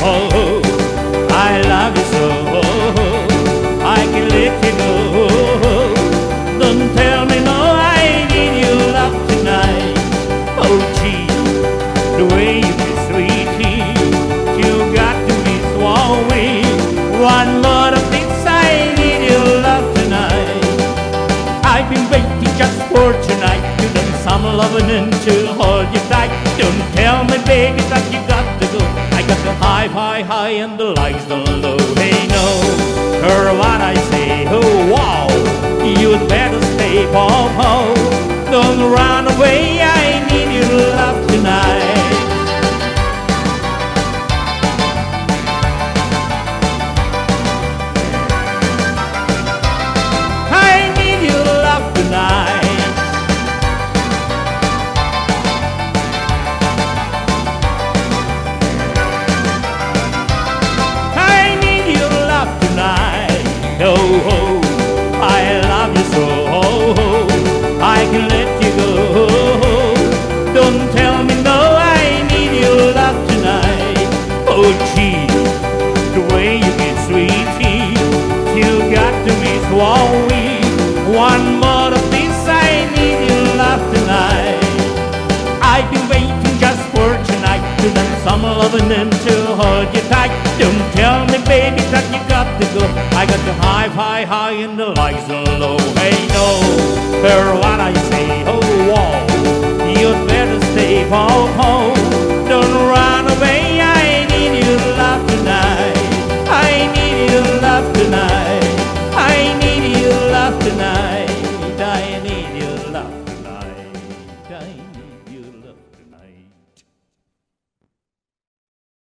I love you so, I can let you go. Don't tell me no, I need your love tonight. Oh gee, the way you be sweetie, you got to be sweet. One more of this, I need your love tonight. I've been waiting just for tonight to learn some loving and to hold you tight. Don't tell me baby that you got to go. I got the high, high, high and the lights down low. Hey no, hear what I say, oh wow, you'd better stay, oh, don't run away, I need your love tonight. I need your love tonight. I need your love tonight. Oh, I love you so, I can let you go. Don't tell me no, I need your love tonight. Oh gee, the way you get sweetie, you got to be sweet. One more of this, I need your love tonight. I've been waiting just for tonight to learn some loving and to hold you tight. Don't tell me baby that you got to go. I got the high, high, high and the lights are low. Hey no, hear what I say, oh wow, you'd better stay, oh, don't run away, I need your love tonight. I need your love tonight. I need your love tonight. I need your love.